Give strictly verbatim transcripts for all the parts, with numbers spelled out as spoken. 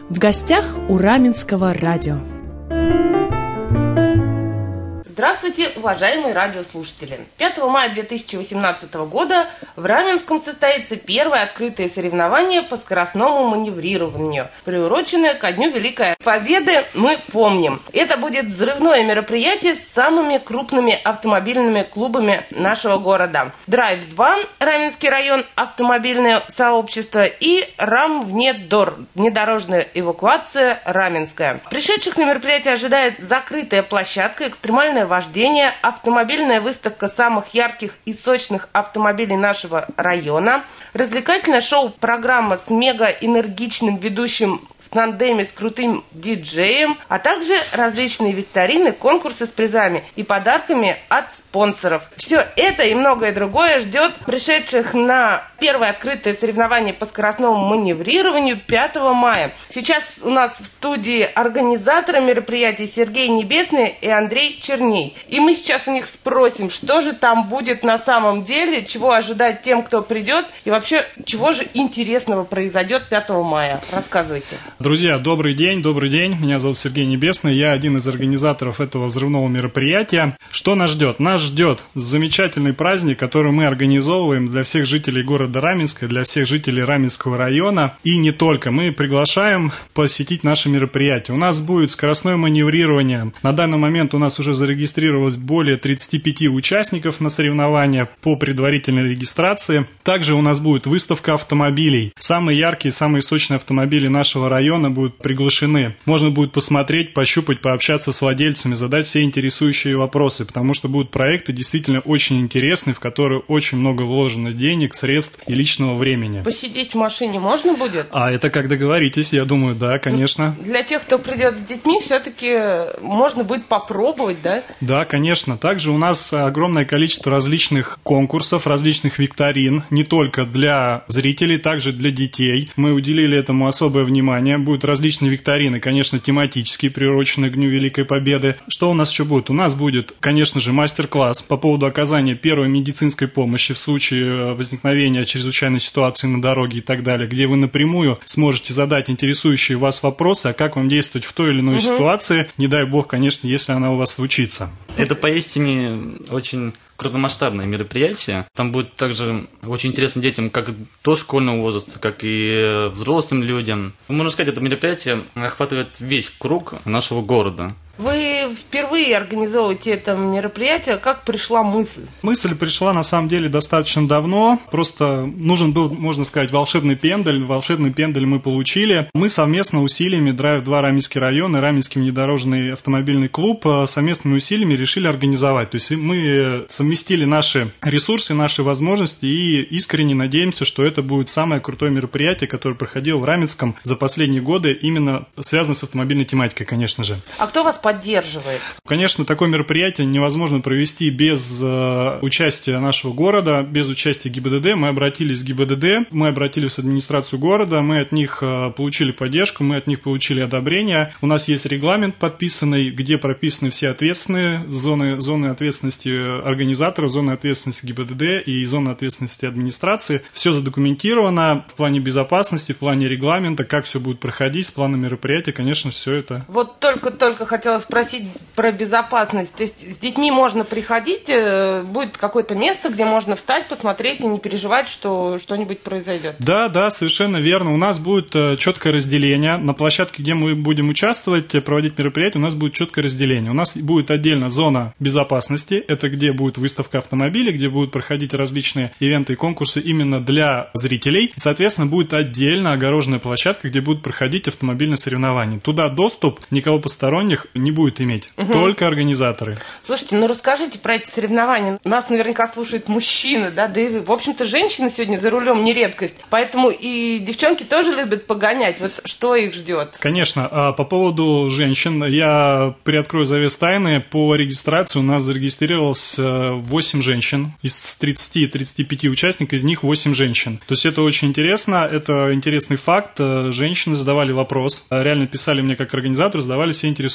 В гостях у Раменского радио. Здравствуйте, уважаемые радиослушатели! пятого мая две тысячи восемнадцатого года в Раменском состоится первое открытое соревнование по скоростному маневрированию, приуроченное ко Дню Великой Победы «Мы помним». Это будет взрывное мероприятие с самыми крупными автомобильными клубами нашего города. Драйв два, Раменский район, автомобильное сообщество и Рамвнедор, внедорожная эвакуация Раменская. Пришедших на мероприятие ожидает закрытая площадка, экстремальная вождение, автомобильная выставка самых ярких и сочных автомобилей нашего района, развлекательное шоу-программа с мега-энергичным ведущим в тандеме с крутым диджеем, а также различные викторины, конкурсы с призами и подарками от спонсоров. Все это и многое другое ждет пришедших на первое открытое соревнование по скоростному маневрированию пятого мая. Сейчас у нас в студии организаторы мероприятия Сергей Небесный и Андрей Черней. И мы сейчас у них спросим, что же там будет на самом деле, чего ожидать тем, кто придет, и вообще, чего же интересного произойдет пятого мая. Рассказывайте. Друзья, добрый день, добрый день. Меня зовут Сергей Небесный, я один из организаторов этого взрывного мероприятия. Что нас ждет? Нас ждет замечательный праздник, который мы организовываем для всех жителей города Раменска, для всех жителей Раменского района. И не только. Мы приглашаем посетить наше мероприятие. У нас будет скоростное маневрирование. На данный момент у нас уже зарегистрировалось более тридцати пяти участников на соревнования по предварительной регистрации. Также у нас будет выставка автомобилей. Самые яркие, самые сочные автомобили нашего района будут приглашены. Можно будет посмотреть, пощупать, пообщаться с владельцами, задать все интересующие вопросы, потому что будут проекты действительно очень интересные, в которые очень много вложено денег, средств и личного времени. Посидеть в машине можно будет? А это как договоритесь, я думаю, да, конечно. Для тех, кто придет с детьми, все-таки можно будет попробовать, да? Да, конечно. Также у нас огромное количество различных конкурсов, различных викторин, не только для зрителей, также для детей. Мы уделили этому особое внимание. Будут различные викторины, конечно, тематические, приуроченные к Дню Великой Победы. Что у нас еще будет? У нас будет, конечно же, мастер-класс по поводу оказания первой медицинской помощи в случае возникновения чрезвычайной ситуации на дороге и так далее, где вы напрямую сможете задать интересующие вас вопросы, а как вам действовать в той или иной угу. ситуации, не дай бог, конечно, если она у вас случится. Это поистине очень крупномасштабное мероприятие. Там будет также очень интересно детям как дошкольного возраста, как и взрослым людям. Можно сказать, это мероприятие охватывает весь круг нашего города. Вы впервые организовываете это мероприятие. Как пришла мысль? Мысль пришла, на самом деле, достаточно давно. Просто нужен был, можно сказать, волшебный пендель. Волшебный пендель мы получили. Мы совместно усилиями Драйв два Раменский район и Раменский внедорожный автомобильный клуб совместными усилиями решили организовать. То есть мы совместили наши ресурсы, наши возможности и искренне надеемся, что это будет самое крутое мероприятие, которое проходило в Раменском за последние годы, именно связано с автомобильной тематикой, конечно же. А кто вас поддерживает? Конечно, такое мероприятие невозможно провести без э, участия нашего города, без участия ГИБДД. Мы обратились в ГИБДД, мы обратились в администрацию города, мы от них э, получили поддержку, мы от них получили одобрение. У нас есть регламент подписанный, где прописаны все ответственные зоны, зоны ответственности организаторов, зоны ответственности ГИБДД и зоны ответственности администрации. Все задокументировано в плане безопасности, в плане регламента, как все будет проходить, с планом мероприятия, конечно, все это. Вот только-только хотела спросить про безопасность. То есть с детьми можно приходить, будет какое-то место, где можно встать, посмотреть и не переживать, что что-нибудь произойдет. Да, да, совершенно верно. У нас будет четкое разделение. На площадке, где мы будем участвовать, проводить мероприятие, у нас будет четкое разделение. У нас будет отдельно зона безопасности. Это где будет выставка автомобилей, где будут проходить различные ивенты и конкурсы именно для зрителей. И, соответственно, будет отдельно огороженная площадка, где будут проходить автомобильные соревнования. Туда доступ никого посторонних не будет иметь, угу. только организаторы. Слушайте, ну расскажите про эти соревнования. Нас наверняка слушают мужчины, да, да и, в общем-то, женщины сегодня за рулем не редкость. Поэтому и девчонки тоже любят погонять. Вот что их ждет? Конечно. По поводу женщин, я приоткрою завес тайны. По регистрации у нас зарегистрировалось восемь женщин. Из тридцати-тридцати пяти участников, из них восемь женщин. То есть это очень интересно. Это интересный факт. Женщины задавали вопрос. Реально писали мне как организатору, задавали все интересующие вопросы.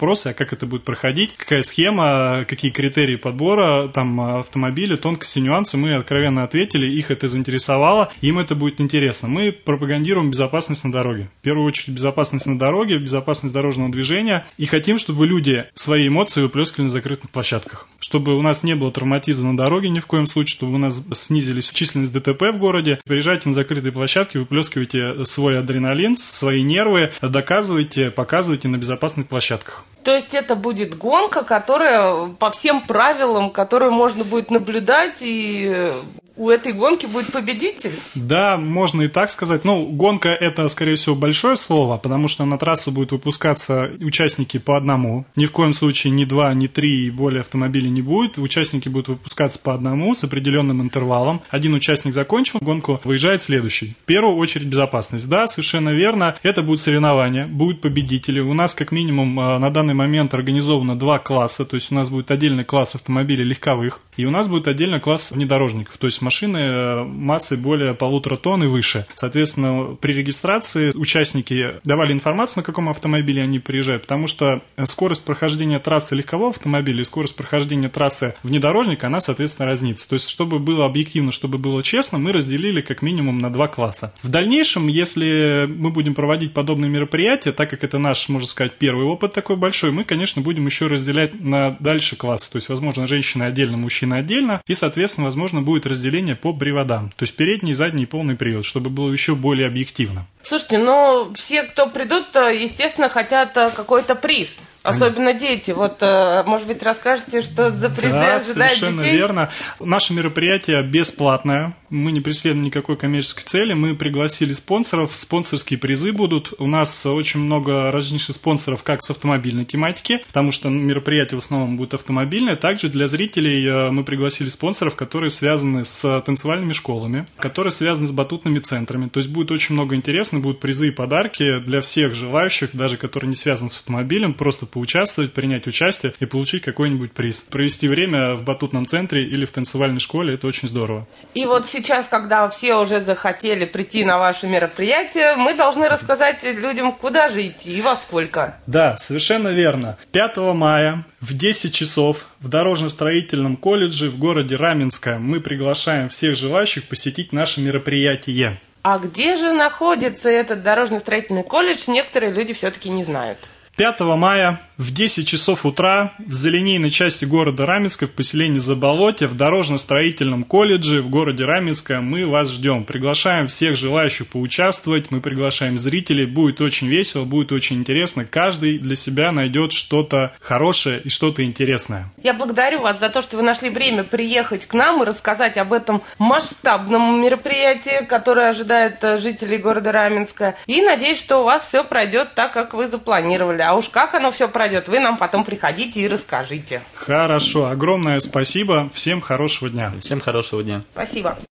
вопросы, а как это будет проходить, какая схема, какие критерии подбора там автомобиля, тонкости, нюансы. Мы откровенно ответили, их это заинтересовало, им это будет интересно. Мы пропагандируем безопасность на дороге. В первую очередь безопасность на дороге, безопасность дорожного движения. И хотим, чтобы люди свои эмоции выплескивали на закрытых площадках. Чтобы у нас не было травматизма на дороге ни в коем случае, чтобы у нас снизились численность ДТП в городе. Приезжайте на закрытые площадки, выплескивайте свой адреналин, свои нервы, доказывайте, показывайте на безопасных площадках. То есть это будет гонка, которая по всем правилам, которую можно будет наблюдать, и у этой гонки будет победитель? Да, можно и так сказать. Ну, гонка – это, скорее всего, большое слово, потому что на трассу будут выпускаться участники по одному. Ни в коем случае ни два, ни три и более автомобилей не будет. Участники будут выпускаться по одному с определенным интервалом. Один участник закончил гонку, выезжает следующий. В первую очередь безопасность. Да, совершенно верно. Это будут соревнования, будут победители. У нас как минимум на данный момент организовано два класса. То есть у нас будет отдельный класс автомобилей легковых, и у нас будет отдельный класс внедорожников. То есть машины массой более полутора тонн и выше. Соответственно, при регистрации участники давали информацию, на каком автомобиле они приезжают, потому что скорость прохождения трассы легкового автомобиля и скорость прохождения трассы внедорожника, она, соответственно, разнится. То есть, чтобы было объективно, чтобы было честно, мы разделили как минимум на два класса. В дальнейшем, если мы будем проводить подобные мероприятия, так как это наш, можно сказать, первый опыт такой большой, мы, конечно, будем еще разделять на дальше классы. То есть, возможно, женщины отдельно, мужчины отдельно, и, соответственно, возможно, будет разделение по приводам, то есть передний, задний и полный привод, чтобы было еще более объективно. Слушайте, ну все, кто придут, естественно, хотят какой-то приз. Особенно дети. Вот, может быть, расскажете, что за призы да, ожидают детей? совершенно верно. Наше мероприятие бесплатное. Мы не преследуем никакой коммерческой цели. Мы пригласили спонсоров. Спонсорские призы будут. У нас очень много различных спонсоров, как с автомобильной тематики, потому что мероприятие в основном будет автомобильное. Также для зрителей мы пригласили спонсоров, которые связаны с танцевальными школами, которые связаны с батутными центрами. То есть будет очень много интересно. Будут призы и подарки для всех желающих, даже которые не связаны с автомобилем, просто поучаствовать, принять участие и получить какой-нибудь приз. Провести время в батутном центре или в танцевальной школе – это очень здорово. И вот сейчас, когда все уже захотели прийти на ваше мероприятие, мы должны рассказать людям, куда же идти и во сколько. Да, совершенно верно. пятого мая в десять часов в Дорожно-строительном колледже в городе Раменское мы приглашаем всех желающих посетить наше мероприятие. А где же находится этот дорожно-строительный колледж, некоторые люди все-таки не знают. пятого мая в десять часов утра в залинейной части города Раменска в поселении Заболотье в Дорожно-строительном колледже в городе Раменска мы вас ждем. Приглашаем всех желающих поучаствовать, мы приглашаем зрителей. Будет очень весело, будет очень интересно. Каждый для себя найдет что-то хорошее и что-то интересное. Я благодарю вас за то, что вы нашли время приехать к нам и рассказать об этом масштабном мероприятии, которое ожидает жителей города Раменска. И надеюсь, что у вас все пройдет так, как вы запланировали. А уж как оно все пройдет, вы нам потом приходите и расскажите. Хорошо, огромное спасибо. Всем хорошего дня. Всем хорошего дня. Спасибо.